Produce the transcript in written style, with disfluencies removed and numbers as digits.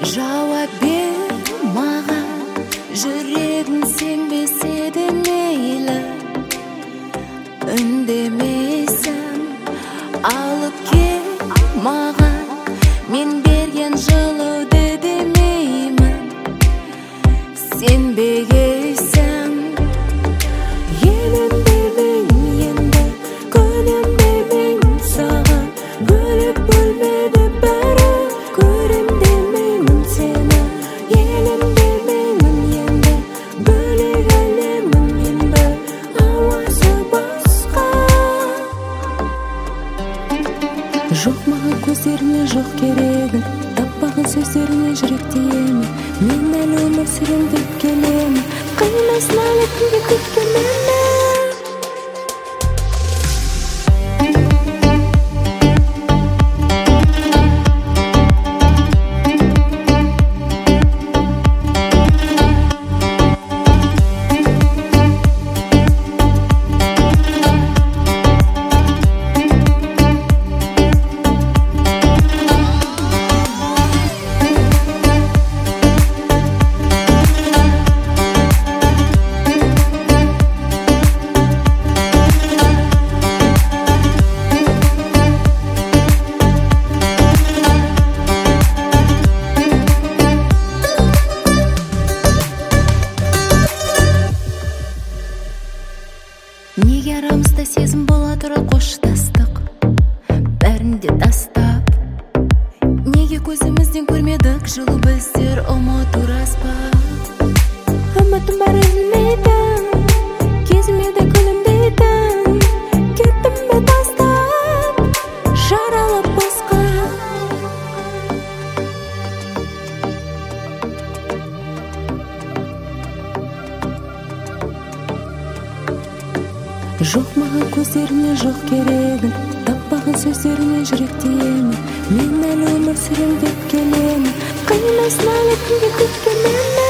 Жауап бер маған, жүрегің сенбесе де мейлі. Үндемейсің, алып кел маған, мен берген жылуды демеймін. Сенбегейсің, елеңдемейін енді, көнемдемейін саған. Бөлек бөлмеде бәрі көрем демеймін сені. Елеңдемеймін енді, бөлек әлемім енді, ауасы басқа. Жоқ маған көздеріне жоқ керегі, таппаған сөздеріне жүрек тиемін. Мен әлі өмір сүрем деп келемін, қимасын әлі күнге күткенімді. Неге арамызда сезім бола тұра қоштастық, бәрінде тастап? Неге көзімізден көрмедік жылу біздер, ұмыту рас па? Үмітім бар үзілмейтін, кезіме де күлімдейтін. Кеттім бе тастап, жаралап босқа? Жоқ маған көздеріне жоқ керегі, таппаған сөздеріне жүрек тиемін. Мен әлі өмір сүрем деп келемін, қимасын әлі күнге күткенімді.